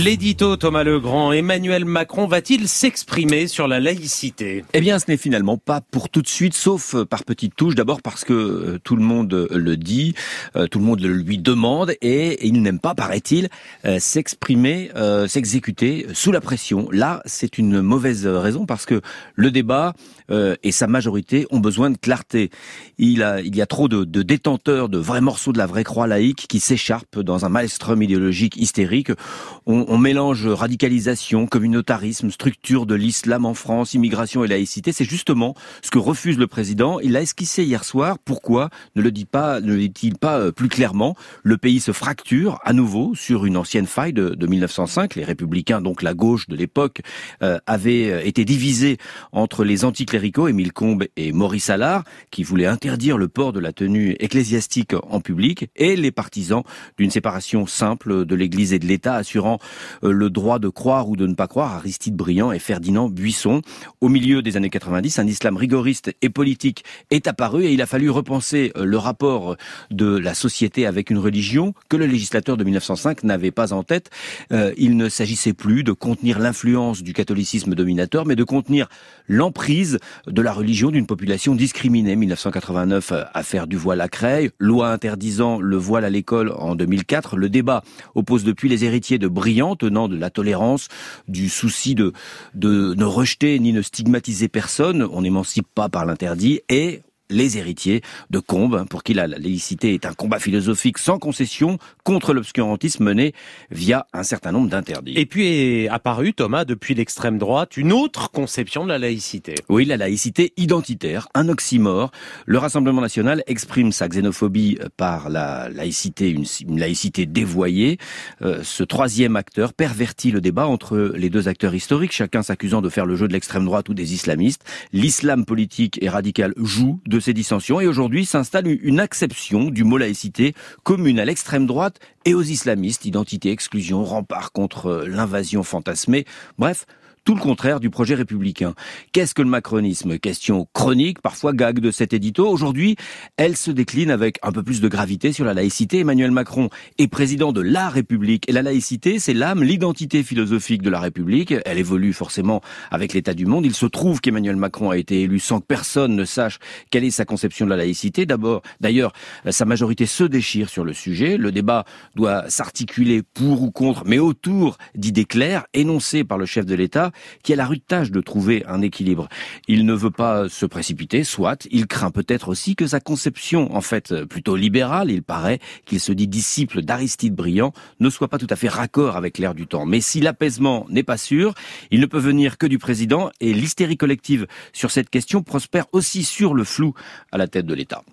L'édito Thomas Legrand, Emmanuel Macron va-t-il s'exprimer sur la laïcité ? Eh bien, ce n'est finalement pas pour tout de suite, sauf par petites touches. D'abord parce que tout le monde le dit, tout le monde le lui demande, et il n'aime pas, paraît-il, s'exprimer, s'exécuter sous la pression. Là, c'est une mauvaise raison parce que le débat et sa majorité ont besoin de clarté. Il y a trop de détenteurs de vrais morceaux de la vraie croix laïque qui s'écharpent dans un maelstrom idéologique hystérique. On mélange radicalisation, communautarisme, structure de l'islam en France, immigration et laïcité. C'est justement ce que refuse le président. Il l'a esquissé hier soir. Pourquoi ne le dit-il pas plus clairement ? Le pays se fracture à nouveau sur une ancienne faille de 1905. Les Républicains, donc la gauche de l'époque, avaient été divisés entre les anticléricaux, Émile Combes et Maurice Allard, qui voulaient interdire le port de la tenue ecclésiastique en public, et les partisans d'une séparation simple de l'Église et de l'État, assurant le droit de croire ou de ne pas croire, Aristide Briand et Ferdinand Buisson. Au milieu des années 90, un islam rigoriste et politique est apparu et il a fallu repenser le rapport de la société avec une religion que le législateur de 1905 n'avait pas en tête. Il ne s'agissait plus de contenir l'influence du catholicisme dominateur, mais de contenir l'emprise de la religion d'une population discriminée. 1989, affaire du voile à Creil, loi interdisant le voile à l'école en 2004. Le débat oppose depuis les héritiers de Briand, tenant de la tolérance, du souci de ne rejeter ni ne stigmatiser personne, on n'émancipe pas par l'interdit, et les héritiers de Combes, pour qui la laïcité est un combat philosophique sans concession contre l'obscurantisme mené via un certain nombre d'interdits. Et puis est apparue, Thomas, depuis l'extrême droite, une autre conception de la laïcité. Oui, la laïcité identitaire, un oxymore. Le Rassemblement national exprime sa xénophobie par la laïcité, une laïcité dévoyée. Ce troisième acteur pervertit le débat entre les deux acteurs historiques, chacun s'accusant de faire le jeu de l'extrême droite ou des islamistes. L'islam politique et radical joue de ces dissensions et aujourd'hui s'installe une acception du mot laïcité commune à l'extrême droite et aux islamistes, identité, exclusion, rempart contre l'invasion fantasmée, bref, tout le contraire du projet républicain. Qu'est-ce que le macronisme ? Question chronique, parfois gag de cet édito. Aujourd'hui, elle se décline avec un peu plus de gravité sur la laïcité. Emmanuel Macron est président de la République. Et la laïcité, c'est l'âme, l'identité philosophique de la République. Elle évolue forcément avec l'état du monde. Il se trouve qu'Emmanuel Macron a été élu sans que personne ne sache quelle est sa conception de la laïcité. D'ailleurs, sa majorité se déchire sur le sujet. Le débat doit s'articuler pour ou contre, mais autour d'idées claires, énoncées par le chef de l'État, qui a la rude tâche de trouver un équilibre. Il ne veut pas se précipiter, soit. Il craint peut-être aussi que sa conception, en fait plutôt libérale, il paraît qu'il se dit disciple d'Aristide Briand, ne soit pas tout à fait raccord avec l'air du temps. Mais si l'apaisement n'est pas sûr, il ne peut venir que du président, et l'hystérie collective sur cette question prospère aussi sur le flou à la tête de l'État.